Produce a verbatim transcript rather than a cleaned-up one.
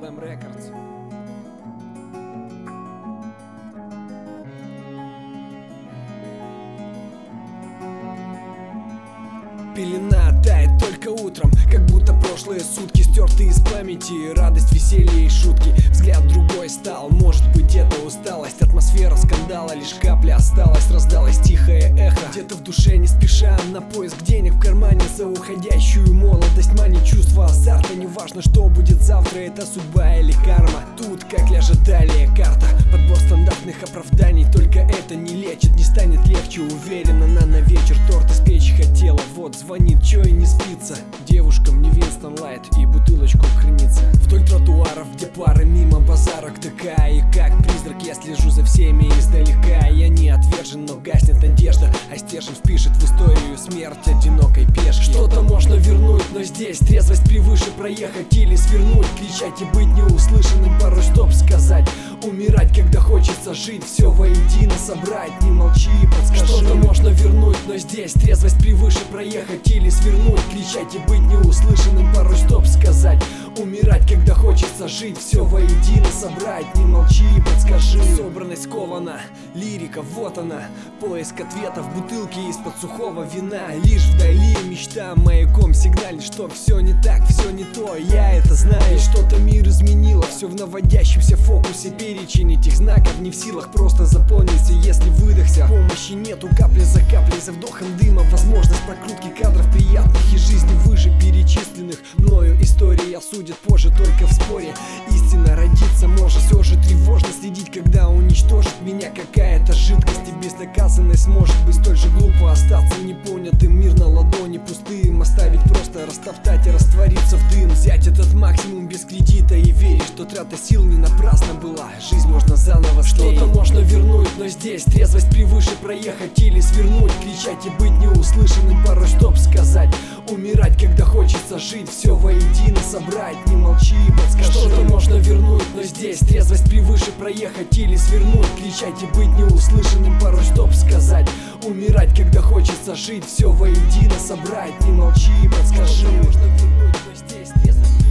эл эм Records. Пелена тает только утром, как будто прошлые сутки стерты из памяти. Радость, веселье и шутки. Взгляд другой стал, может быть это усталость. Атмосфера скандала, лишь капля осталась. Раздалось тихое эхо, где-то в душе не спеша. На поиск денег в кармане за уходящую молодость. Манит чувство азарта, неважно что будет завтра. Это судьба или карма, тут как ляжет далее карта. Подбор стандартных оправданий, только это не лечит. Не станет легче, уверена, она на вечер торт испечь хотела. Вот звонит, чё и не спится. Девушка мне Винстон Лайт и бутылочку крынится. Вдоль тротуаров, где пары мимо базарок ДК. И как призрак я слежу за всеми издалека. Я не отвержен, но гаснет надежда, а стержень впишет в историю смерть одинокой пешки. Что-то можно вернуть, но здесь трезвость превыше проехать или свернуть. Кричать и быть неуслышанным, порой стоп сказать. Умирать, когда хочется жить, все воедино собрать. Не молчи и подскажи. Что-то можно вернуть, но здесь трезвость превыше проехать или свернуть. Кричать и быть неуслышанным, порой стоп сказать. Умирать, когда хочется жить, все воедино собрать. Не молчи и подскажи. Собранность скована, лирика вот она. Поиск ответа в бутылке из-под сухого вина. Лишь вдали мечта маяком сигналит, что все не так, все не то. Я это знаю, что-то мир изменило. Все в наводящемся фокусе. Перечень этих знаков не в силах просто заполниться, если выдохся. Помощи нету, капля за каплей, за вдохом дыма. Возможность прокрутки кадров приятных и жизни выше перечисленных мною историй осудят позже только в споре. Истина родиться может, все же тревожно следить, когда уничтожит меня какая-то жидкость. И безнаказанность может быть столь же глупо. Остаться непонятым, мир на ладони пустым. Оставить просто, растоптать и раствориться в дым. Взять этот максимум без кредита и верить, что трата сил не напрасна была. Жизнь можно заново склеить. Что-то можно вернуть, но здесь трезвость превыше проехать или свернуть. Кричать и быть неуслышанным, порой стоп сказать. Умирать, когда хочется жить, все воедино собрать. Не молчи и подскажи. Что-то можно вернуть, но здесь трезвость превыше проехать или свернуть. Кричать и быть неуслышанным, порой стоп сказать. Умирать, когда хочется жить, все воедино собрать. Не молчи и подскажи. Что-то можно вернуть, но здесь трезвость